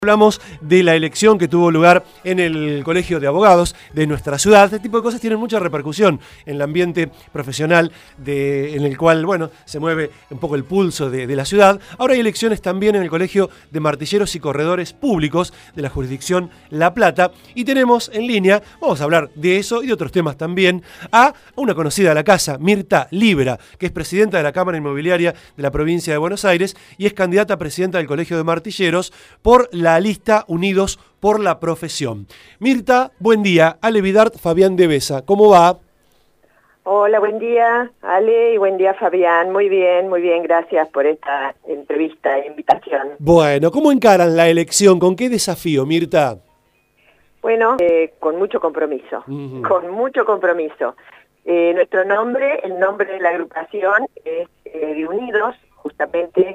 Hablamos de la elección que tuvo lugar en el Colegio de Abogados de nuestra ciudad. Este tipo de cosas tienen mucha repercusión en el ambiente profesional en el cual, bueno, se mueve un poco el pulso de la ciudad. Ahora hay elecciones también en el Colegio de Martilleros y Corredores Públicos de la jurisdicción La Plata. Y tenemos en línea, vamos a hablar de eso y de otros temas también, a una conocida de la casa, Mirta Libera, que es presidenta de la Cámara Inmobiliaria de la provincia de Buenos Aires y es candidata a presidenta del Colegio de Martilleros por la lista Unidos por la Profesión. Mirta, buen día. Ale Vidart, Fabián de Besa. ¿Cómo va? Hola, buen día, Ale, y buen día, Fabián. Muy bien, gracias por esta entrevista e invitación. Bueno, ¿cómo encaran la elección? ¿Con qué desafío, Mirta? Bueno, con mucho compromiso, con mucho compromiso. Nuestro nombre, el nombre de la agrupación es de Unidos, justamente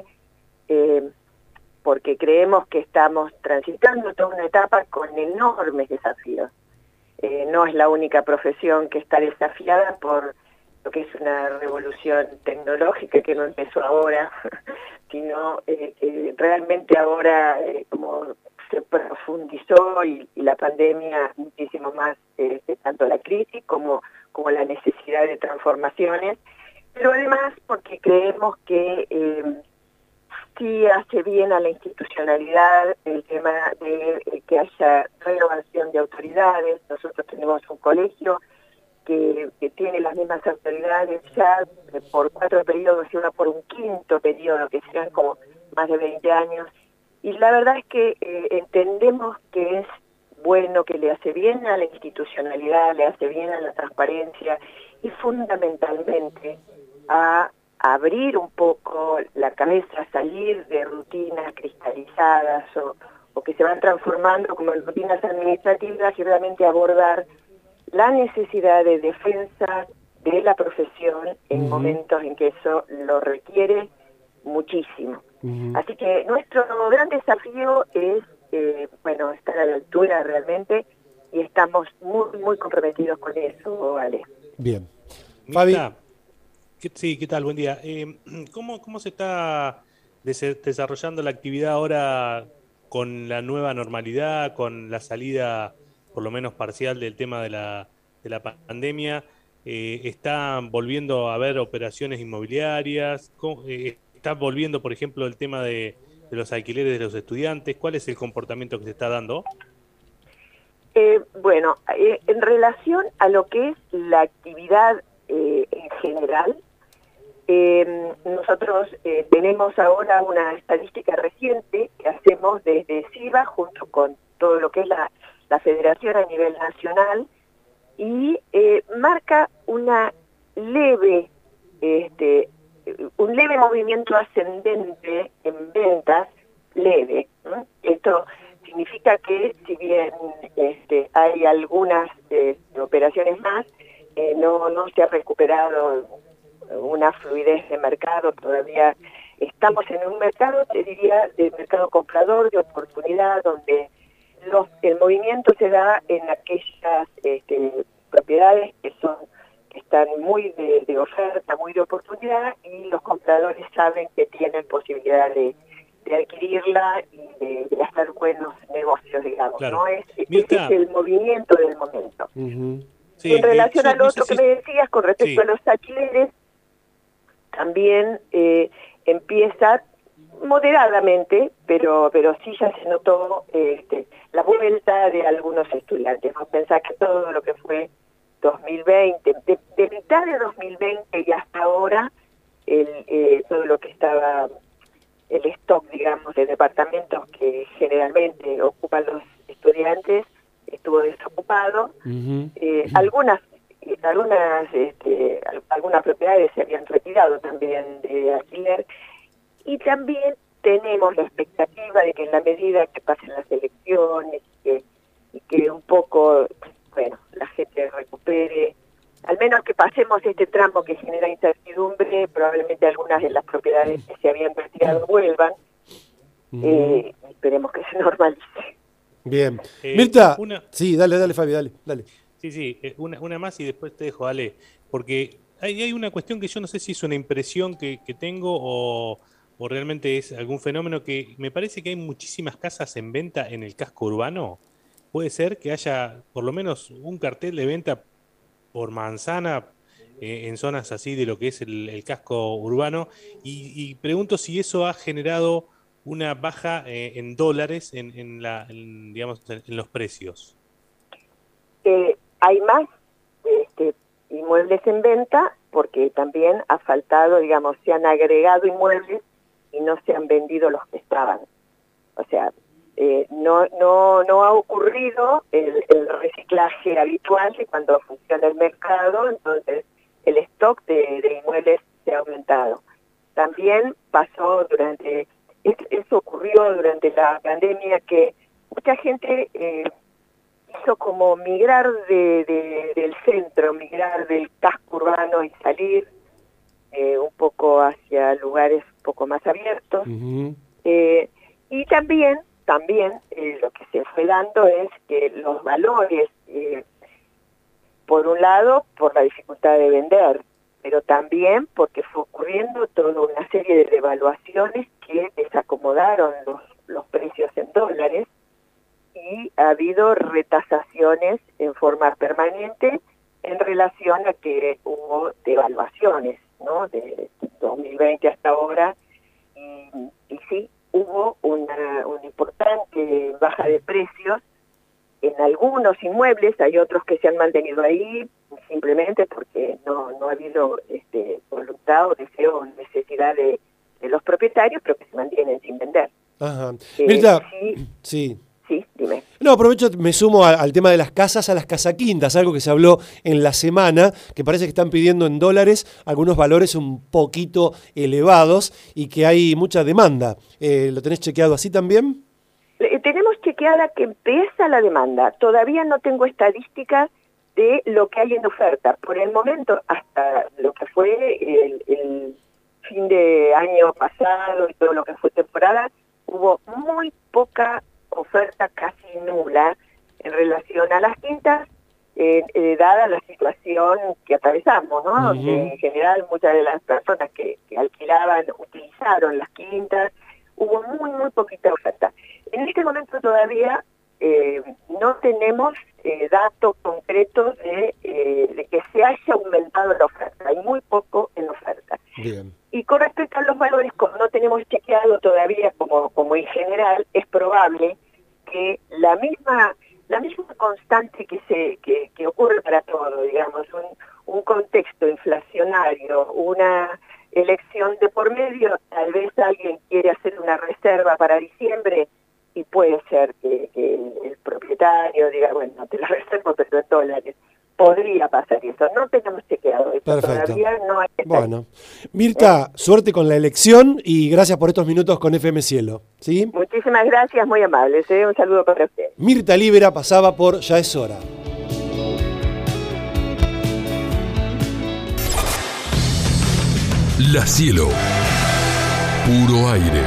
porque creemos que estamos transitando toda una etapa con enormes desafíos. No es la única profesión que está desafiada por lo que es una revolución tecnológica que no empezó ahora, sino que realmente ahora como se profundizó y la pandemia muchísimo más, tanto la crisis como la necesidad de transformaciones, pero además porque creemos que sí hace bien a la institucionalidad el tema de que haya renovación de autoridades. Nosotros tenemos un colegio que tiene las mismas autoridades ya por 4 periodos y una por un 5.º periodo, que serán como más de 20 años. Y la verdad es que entendemos que es bueno, que le hace bien a la institucionalidad, le hace bien a la transparencia y fundamentalmente a abrir un poco la cabeza, salir de rutinas cristalizadas o que se van transformando como en rutinas administrativas y realmente abordar la necesidad de defensa de la profesión en momentos en que eso lo requiere muchísimo. Así que nuestro gran desafío es, bueno, estar a la altura realmente y estamos muy comprometidos con eso, Ale. Bien. Fabi. Sí, ¿qué tal? Buen día. ¿Cómo se está desarrollando la actividad ahora con la nueva normalidad, con la salida, por lo menos parcial, del tema de la pandemia? ¿Están volviendo a haber operaciones inmobiliarias? ¿Está volviendo, por ejemplo, el tema de los alquileres de los estudiantes? ¿Cuál es el comportamiento que se está dando? Bueno, en relación a lo que es la actividad en general, nosotros tenemos ahora una estadística reciente que hacemos desde SIVA junto con todo lo que es la federación a nivel nacional y marca una leve, un leve movimiento ascendente en ventas, leve, ¿no? Esto significa que si bien hay algunas operaciones más, no se ha recuperado una fluidez de mercado. Todavía estamos en un mercado, te diría, de mercado comprador, de oportunidad, donde el movimiento se da en aquellas propiedades que están muy de oferta, muy de oportunidad, y los compradores saben que tienen posibilidad de adquirirla y de hacer buenos negocios, digamos. Claro. ¿No? Ese es el movimiento del momento. Sí, en relación al no otro sé que me decías con respecto a los alquileres, también empieza moderadamente, pero sí ya se notó la vuelta de algunos estudiantes. Vos pensás que todo lo que fue 2020, de mitad de 2020 y hasta ahora, todo lo que estaba, el stock, digamos, de departamentos que generalmente ocupan los estudiantes, estuvo desocupado. Algunas propiedades se habían retirado también de alquiler, y también tenemos la expectativa de que en la medida que pasen las elecciones y que un poco, bueno, la gente recupere, al menos que pasemos este tramo que genera incertidumbre, probablemente algunas de las propiedades que se habían retirado vuelvan. Esperemos que se normalice. Bien. Mirta, sí, dale, Fabi, dale. Sí, una más y después te dejo, Ale, porque hay una cuestión que yo no sé si es una impresión que tengo o realmente es algún fenómeno que me parece que hay muchísimas casas en venta en el casco urbano? ¿Puede ser que haya por lo menos un cartel de venta por manzana en zonas así de lo que es el casco urbano? Y pregunto si eso ha generado una baja en dólares digamos, en los precios. Hay más inmuebles en venta porque también ha faltado, digamos, se han agregado inmuebles y no se han vendido los que estaban. O sea, no ha ocurrido el reciclaje habitual de cuando funciona el mercado, entonces el stock de inmuebles se ha aumentado. También eso ocurrió durante la pandemia, que mucha gente hizo como migrar del centro, migrar del casco urbano y salir un poco hacia lugares un poco más abiertos. Uh-huh. Y también lo que se fue dando es que los valores, por un lado, por la dificultad de vender, pero también porque fue ocurriendo toda una serie de devaluaciones que desacomodaron los precios en dólares, y ha habido retasaciones en forma permanente en relación a que hubo devaluaciones, ¿no? De 2020 hasta ahora, y sí, hubo una importante baja de precios en algunos inmuebles. Hay otros que se han mantenido ahí simplemente porque no ha habido voluntad o deseo o necesidad de los propietarios, pero que se mantienen sin vender. Ajá. Mirta, sí. Sí, dime. No, aprovecho, me sumo al tema de las casas, a las casaquintas, algo que se habló en la semana, que parece que están pidiendo en dólares algunos valores un poquito elevados y que hay mucha demanda. ¿Lo tenés chequeado así también? Tenemos chequeada que empieza la demanda. Todavía no tengo estadísticas de lo que hay en oferta. Por el momento, hasta lo que fue el fin de año pasado y todo lo que fue temporada, hubo muy poca oferta, casi nula, en relación a las quintas, dada la situación que atravesamos, ¿no? Uh-huh. Donde en general muchas de las personas que alquilaban utilizaron las quintas, hubo muy poquita oferta. En este momento todavía no tenemos datos concretos de que se haya aumentado la oferta, hay muy poco en oferta. Bien. Y con respecto a los valores, como no tenemos chequeado todavía, como en general, es probable que la misma constante que ocurre para todo, digamos, un contexto inflacionario, una elección de por medio, tal vez alguien quiere hacer una reserva para diciembre y puede ser que el propietario diga, bueno, te la reservo pero en dólares. Podría pasar eso, no tenemos chequeado eso. Perfecto. Todavía no hay. Bueno, Mirta, suerte con la elección y gracias por estos minutos con FM Cielo, ¿sí? Muchísimas gracias, muy amables, un saludo para usted. Mirta Libera pasaba por Ya es hora. La Cielo, puro aire.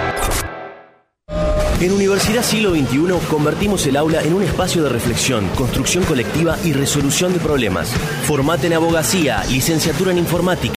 En Universidad Siglo XXI convertimos el aula en un espacio de reflexión, construcción colectiva y resolución de problemas. Formate en abogacía, licenciatura en informática,